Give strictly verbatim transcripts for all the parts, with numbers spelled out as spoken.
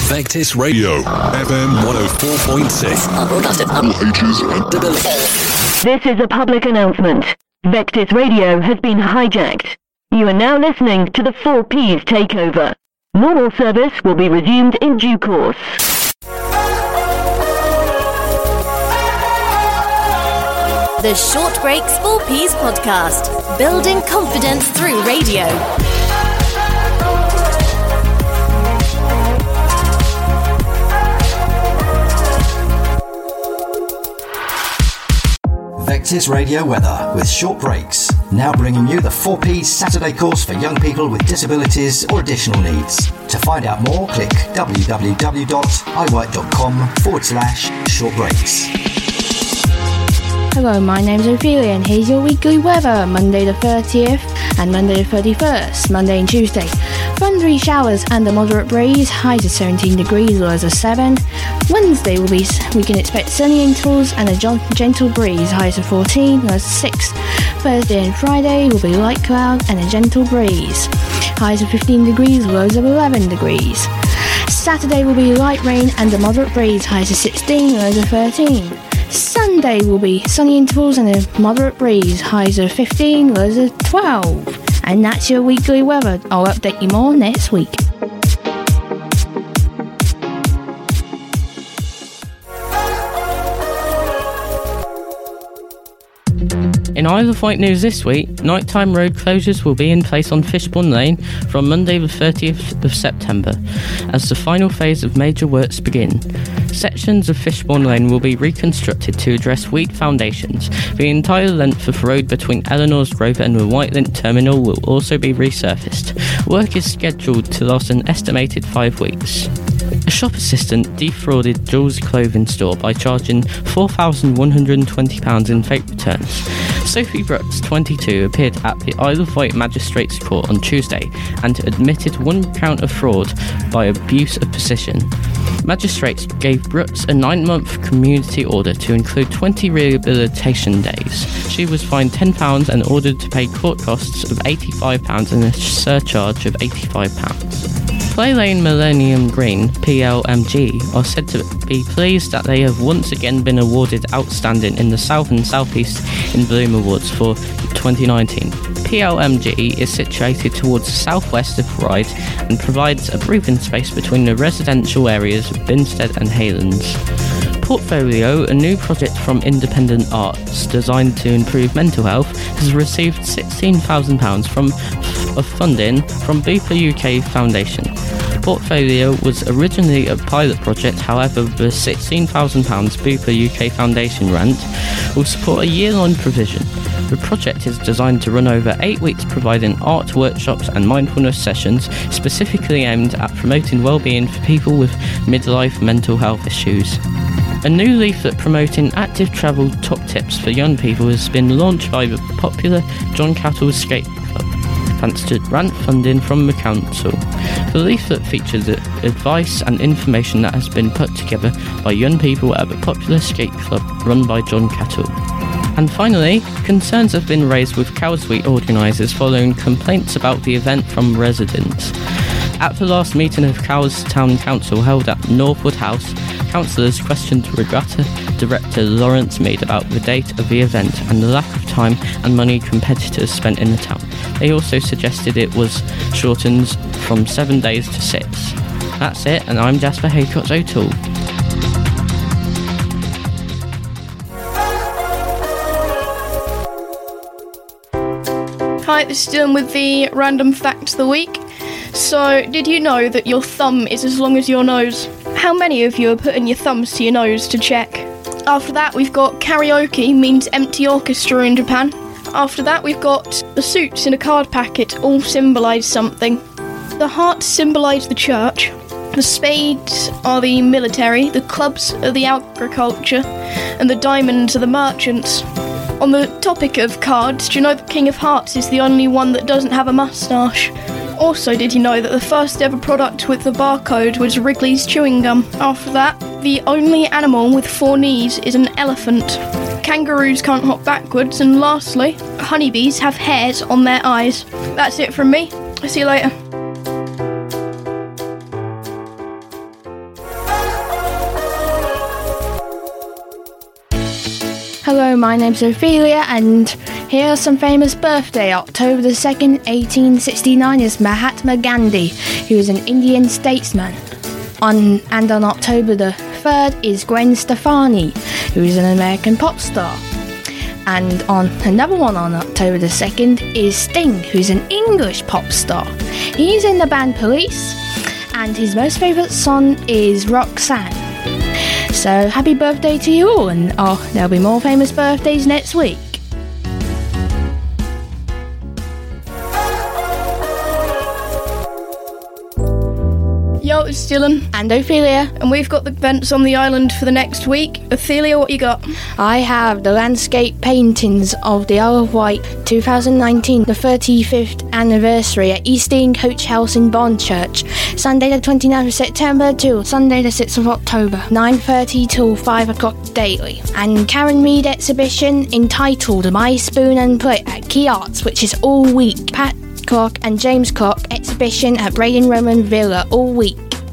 Vectis Radio, F M one oh four point six. This is a public announcement. Vectis Radio has been hijacked. You are now listening to the four Ps takeover. Normal service will be resumed in due course. The Short Breaks four Ps podcast, building confidence through radio. Vectis Radio Weather with Short Breaks, now bringing you the four Ps Saturday course for young people with disabilities or additional needs. To find out more, click www.iwork.com forward slash short breaks. Hello, my name's Ophelia and here's your weekly weather. Monday the thirtieth and Monday the thirty-first, Monday and Tuesday. Thundery showers and a moderate breeze, highs of seventeen degrees, lows of seven. Wednesday will be, we can expect sunny intervals and a gentle breeze, highs of fourteen, lows of six. Thursday and Friday will be light cloud and a gentle breeze, highs of fifteen degrees, lows of eleven degrees. Saturday will be light rain and a moderate breeze, highs of sixteen, lows of thirteen. Sunday will be sunny intervals and a moderate breeze, highs of fifteen, lows of twelve. And that's your weekly weather. I'll update you more next week. In Isle of Wight news this week, nighttime road closures will be in place on Fishbourne Lane from Monday the thirtieth of September, as the final phase of major works begin. Sections of Fishbourne Lane will be reconstructed to address weak foundations. The entire length of road between Eleanor's Grove and the Whitelint Terminal will also be resurfaced. Work is scheduled to last an estimated five weeks. A shop assistant defrauded Jules clothing store by charging four thousand one hundred twenty pounds in fake returns. Sophie Brooks, twenty-two, appeared at the Isle of Wight Magistrates Court on Tuesday and admitted one count of fraud by abuse of position. Magistrates gave Brooks a nine-month community order to include twenty rehabilitation days. She was fined ten pounds and ordered to pay court costs of eighty-five pounds and a surcharge of eighty-five pounds. Play Lane Millennium Green, P L M G, are said to be pleased that they have once again been awarded Outstanding in the South and South East in Bloom Awards for twenty nineteen. P L M G is situated towards the southwest of Ryde and provides a breathing space between the residential areas of Binstead and Haylands. Portfolio, a new project from Independent Arts designed to improve mental health, has received sixteen thousand pounds from of funding from Bupa U K Foundation. Portfolio was originally a pilot project, however the sixteen thousand pounds Bupa U K Foundation grant will support a year-long provision. The project is designed to run over eight weeks, providing art workshops and mindfulness sessions specifically aimed at promoting well-being for people with midlife mental health issues. A new leaflet promoting active travel top tips for young people has been launched by the popular John Cattle Skate Club, thanks to grant funding from the council. The leaflet features advice and information that has been put together by young people at the popular skate club run by John Cattle. And finally, concerns have been raised with Cowes Week organisers following complaints about the event from residents. At the last meeting of Cowes Town Council held at Northwood House, councillors questioned Regatta Director Lawrence Mead about the date of the event and the lack of time and money competitors spent in the town. They also suggested it was shortened from seven days to six. That's it, and I'm Jasper Haycott O'Toole. Hi, this is Dylan with the Random Fact of the Week. So, did you know that your thumb is as long as your nose? How many of you are putting your thumbs to your nose to check? After that, we've got karaoke means empty orchestra in Japan. After that, we've got the suits in a card packet all symbolise something. The hearts symbolise the church, the spades are the military, the clubs are the agriculture, and the diamonds are the merchants. On the topic of cards, do you know that King of Hearts is the only one that doesn't have a moustache? Also, did you know that the first ever product with the barcode was Wrigley's chewing gum? After that, the only animal with four knees is an elephant. Kangaroos can't hop backwards, and lastly, honeybees have hairs on their eyes. That's it from me. See you later. Hello, my name's Ophelia, and here are some famous birthday. October the second, eighteen sixty-nine is Mahatma Gandhi, who is an Indian statesman. On And on October the third is Gwen Stefani, who is an American pop star. And on another one on October the second is Sting, who's an English pop star. He's in the band Police, and his most favourite song is Roxanne. So happy birthday to you all, and oh, there'll be more famous birthdays next week. Yo, it's Dylan. And Ophelia. And we've got the events on the island for the next week. Ophelia, what you got? I have the landscape paintings of the Isle of Wight twenty nineteen, the thirty-fifth anniversary at Easting Coach House in Bond Church, Sunday the twenty-ninth of September till Sunday the sixth of October, nine thirty till five o'clock daily. And Karen Mead exhibition entitled My Spoon and Plate at Key Arts, which is all week. Pat Clark and James Clark exhibition at Braden Roman Villa all week.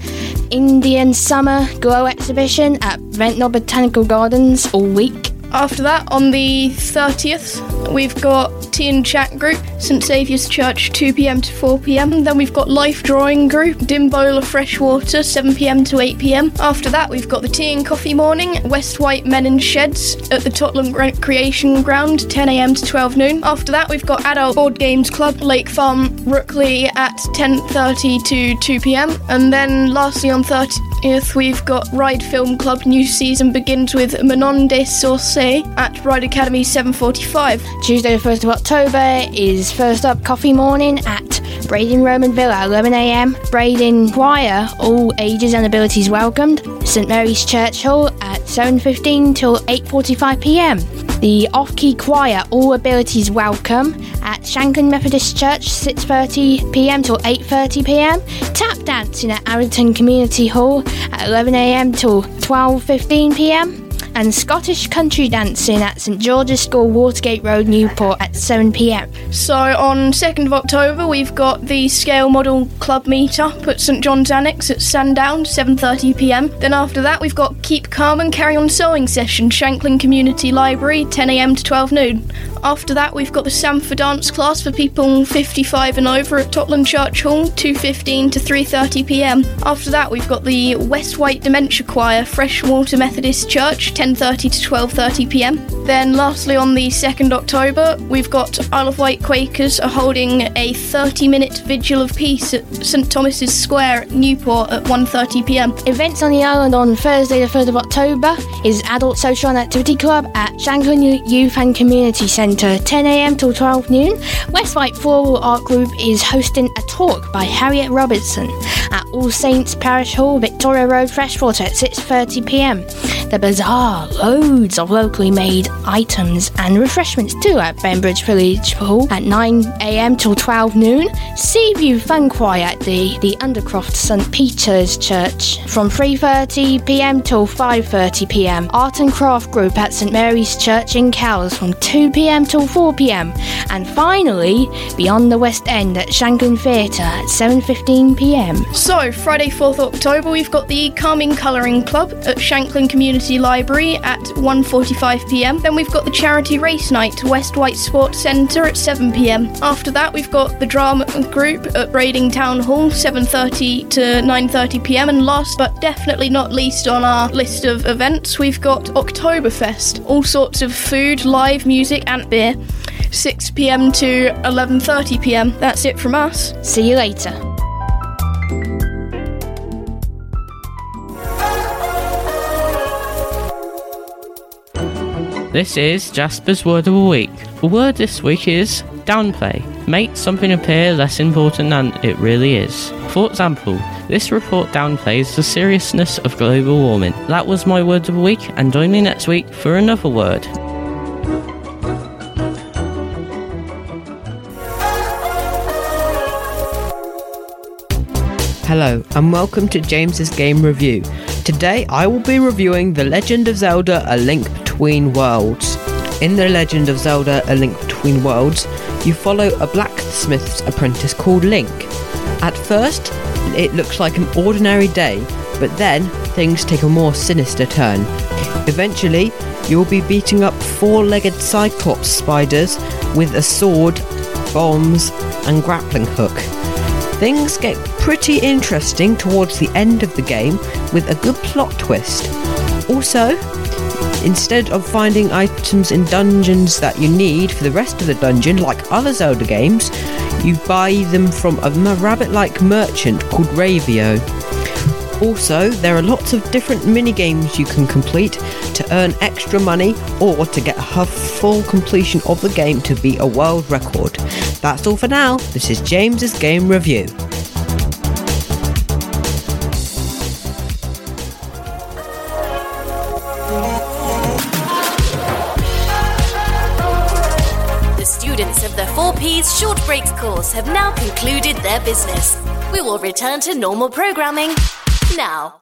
Indian Summer Glow exhibition at Ventnor Botanical Gardens all week. After that, on the thirtieth, we've got Tea and Chat Group, St Saviour's Church, two p.m. to four p.m. Then we've got Life Drawing Group, Dimbola Freshwater, seven p.m. to eight p.m. After that, we've got the Tea and Coffee Morning, West White Men and Sheds at the Totland Recreation Ground, ten a.m. to twelve noon. After that, we've got Adult Board Games Club, Lake Farm, Rookley at ten thirty to two p.m. And then lastly, on thirtieth, we've got Ride Film Club. New season begins with Manon des Sorciers at Ride Academy, seven forty-five. Tuesday the first of October is First Up Coffee Morning at Braden Roman Villa, eleven a.m. Braden Choir, all ages and abilities welcomed. St Mary's Church Hall at seven fifteen till eight forty-five p.m. The Off-Key Choir, all abilities welcome at Shanklin Methodist Church, six thirty p.m. till eight thirty p.m. Tap dancing at Arrington Community Hall at eleven a.m. till twelve fifteen p.m. and Scottish country dancing at St George's School, Watergate Road, Newport at seven p.m. So on second of October, we've got the Scale Model Club meet-up at St John's Annex at Sandown, seven thirty p.m. Then after that, we've got Keep Calm and Carry On Sewing Session, Shanklin Community Library, ten a.m. to twelve noon. After that, we've got the Sampha Dance class for people fifty-five and over at Totland Church Hall, two fifteen to three thirty p.m. After that, we've got the West White Dementia Choir, Freshwater Methodist Church, ten thirty to twelve thirty p.m. Then lastly, on the second of October, we've got Isle of Wight Quakers are holding a thirty-minute Vigil of Peace at St Thomas's Square at Newport at one thirty p.m. Events on the island on Thursday the third of October is Adult Social and Activity Club at Shanklin Youth and Community Centre, ten a.m. till twelve noon. West White Floral Art Group is hosting a talk by Harriet Robertson at All Saints Parish Hall, Victoria Road, Freshwater at six thirty p.m. The Bazaar, loads of locally made items and refreshments too at Benbridge Village Hall at nine a.m. till twelve noon. Seaview Fun Choir at the, the Undercroft St Peter's Church from three thirty p.m. till five thirty p.m. Art and Craft Group at St Mary's Church in Cowes from two p.m. till four p.m. And finally, Beyond the West End at Shanklin Theatre at seven fifteen p.m. So, Friday fourth of October, we've got the Calming Colouring Club at Shanklin Community Library at one forty-five p.m. Then we've got the Charity Race Night, West White Sports Centre at seven p.m. After that, we've got the Drama Group at Brading Town Hall, seven thirty to nine thirty p.m. And last but definitely not least on our list of events, we've got Oktoberfest, all sorts of food, live music and beer, six p.m. to eleven thirty p.m. That's it from us. See you later. This is Jasper's Word of the Week. The word this week is downplay. Make something appear less important than it really is. For example, this report downplays the seriousness of global warming. That was my word of the week, and join me next week for another word. Hello and welcome to James's Game Review. Today I will be reviewing The Legend of Zelda: A Link Between Worlds. In The Legend of Zelda: A Link Between Worlds, you follow a blacksmith's apprentice called Link. At first, it looks like an ordinary day, but then things take a more sinister turn. Eventually, you'll be beating up four-legged Cyclops spiders with a sword, bombs, and grappling hook. Things get pretty interesting towards the end of the game with a good plot twist. Also, instead of finding items in dungeons that you need for the rest of the dungeon like other Zelda games, you buy them from a rabbit-like merchant called Ravio. Also, there are lots of different mini-games you can complete to earn extra money or to get a full completion of the game to beat a world record. That's all for now. This is James's Game Review. The students of the four P's Short Breaks course have now concluded their business. We will return to normal programming now.